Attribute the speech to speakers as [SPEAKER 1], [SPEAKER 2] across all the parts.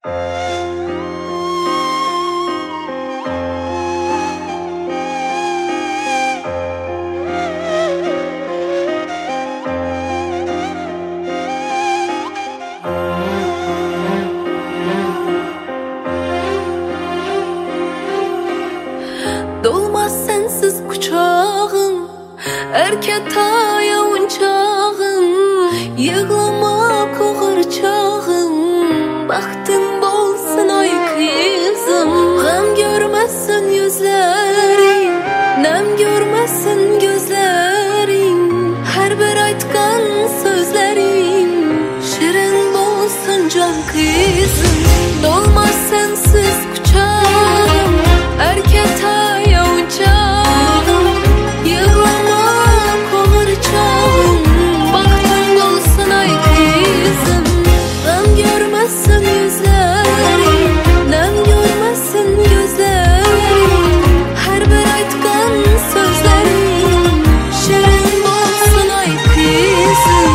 [SPEAKER 1] Dolmaz sensiz kucağım, erkek ayağın çağım, yığlama koğur çağım. Baktın bolsun ay kızım, gam görmesin yüzlerin, nem görmesin gözlerin. Her bir aytkan sözlerin, şirin bolsun can kızım. Dolmaz sensiz kucağım, erkek ayağın çağım, yığlama koğur çağım. Baktın bolsun ay kızım, gam görmesin yüzlerin, nem görmesin gözlerin. Her bir aytkan sözlerin, şirin bolsun ay kızım.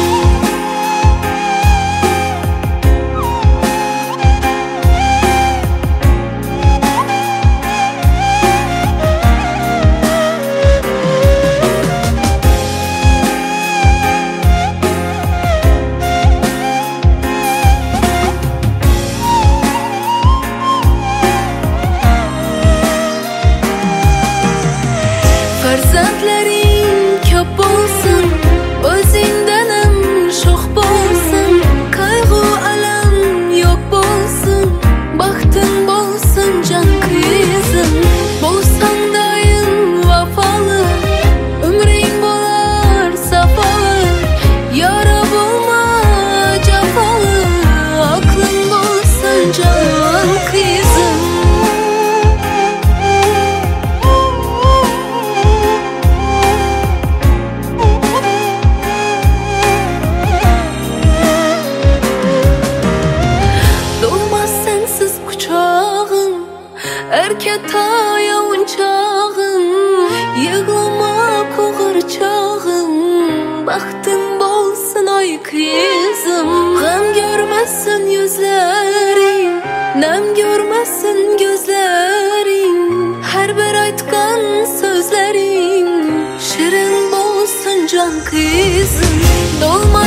[SPEAKER 1] Farzandlaring köp bolsun, o'zingdanim sho'x bolsun. Qayg'u alam yo'q bolsun, baxting bolsun jon qizim. Bo'lsang doim vafoli, umring bo'lar safoli. Yora bo'lma jafoli, aqling bo'lsin jon qizim. Erkek ayağın çağım, yığlama koğur çağım. Baktın bolsun ay kızım, gam görmesin yüzlerin, nem görmesin gözlerin. Her bir aytkan sözlerin, şirin bolsun can kızım. Dolma